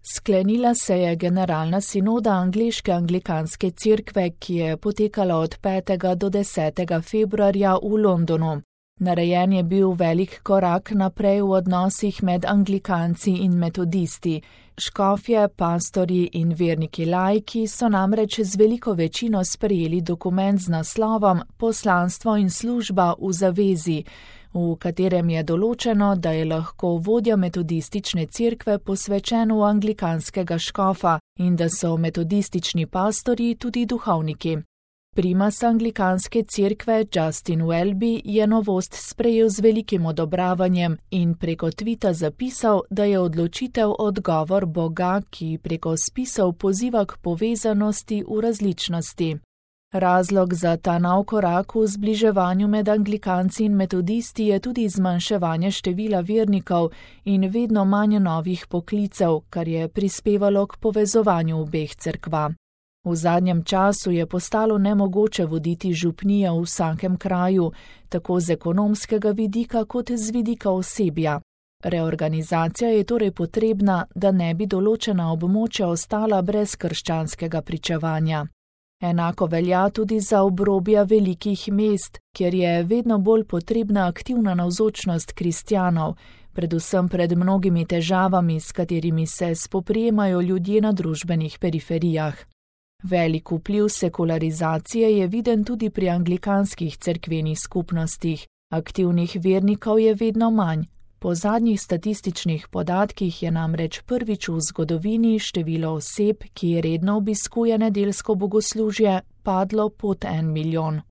Sklenila se je generalna sinoda angleške anglikanske cerkve, ki je potekala od 5. do 10. februarja v Londonu. Narejen je bil velik korak naprej v odnosih med anglikanci in metodisti. Škofje, pastorji in verniki laiki so namreč z veliko večino sprejeli dokument z naslovom Poslanstvo in služba v zavezi, v katerem je določeno, da je lahko vodja metodistične cerkve posvečen v anglikanskega škofa in da so metodistični pastorji tudi duhovniki. Primas anglikanske cerkve Justin Welby je novost sprejel z velikim odobravanjem in preko tvita zapisal, da je odločitev odgovor Boga, ki preko spisov poziva k povezanosti v različnosti. Razlog za ta nov korak v zbliževanju med anglikanci in metodisti je tudi zmanjševanje števila vernikov in vedno manj novih poklicev, kar je prispevalo k povezovanju obeh cerkva. V zadnjem času je postalo nemogoče voditi župnije v vsakem kraju, tako z ekonomskega vidika kot z vidika osebja. Reorganizacija je torej potrebna, da ne bi določena območja ostala brez krščanskega pričevanja. Enako velja tudi za obrobja velikih mest, kjer je vedno bolj potrebna aktivna navzočnost kristjanov, predvsem pred mnogimi težavami, s katerimi se spoprijemajo ljudje na družbenih periferijah. Velik vpliv sekularizacije je viden tudi pri anglikanskih cerkvenih skupnostih. Aktivnih vernikov je vedno manj. Po zadnjih statističnih podatkih je namreč prvič v zgodovini število oseb, ki redno obiskuje nedeljsko bogoslužje, padlo pod 1 milijon.